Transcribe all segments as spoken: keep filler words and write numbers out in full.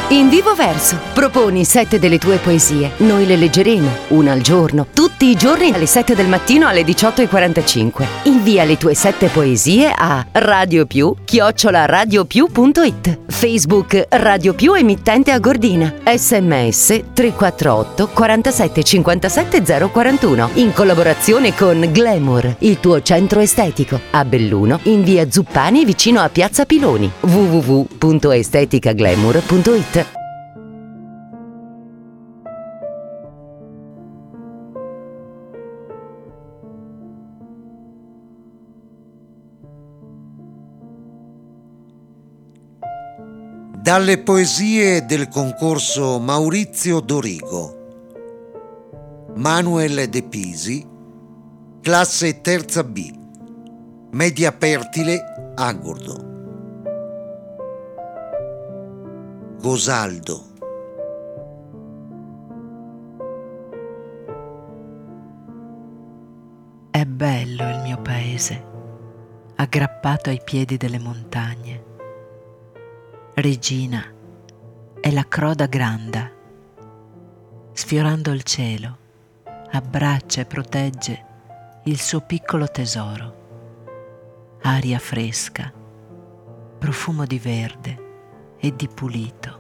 In Vivo Verso proponi sette delle tue poesie. Noi le leggeremo, una al giorno, tutti i giorni alle sette del mattino alle diciotto e quarantacinque. Invia le tue sette poesie a radiopiù chiocciola radiopiù punto it, Facebook Radio Più emittente a Gordina, sms tre quattro otto quarantasette cinquantasette zero quarantuno, in collaborazione con Glamour, il tuo centro estetico, a Belluno in via Zuppani vicino a Piazza Piloni, w w w punto esteticaglamour punto it. Dalle poesie del concorso Maurizio Dorigo, Manuel De Pisi, classe terza B, Media Pertile, Agordo. Gosaldo. È bello il mio paese, aggrappato ai piedi delle montagne. Regina è la croda granda, sfiorando il cielo, abbraccia e protegge il suo piccolo tesoro. Aria fresca, profumo di verde e di pulito.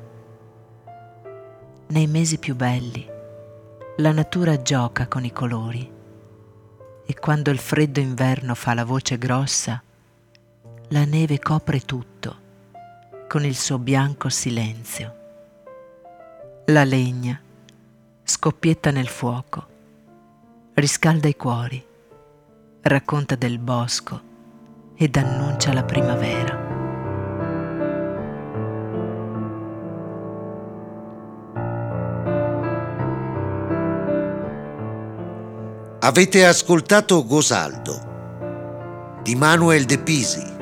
Nei mesi più belli la natura gioca con i colori e quando il freddo inverno fa la voce grossa, la neve copre tutto con il suo bianco silenzio. La legna scoppietta nel fuoco, riscalda i cuori, racconta del bosco ed annuncia la primavera. Avete ascoltato Gosaldo di Manuel De Pisi,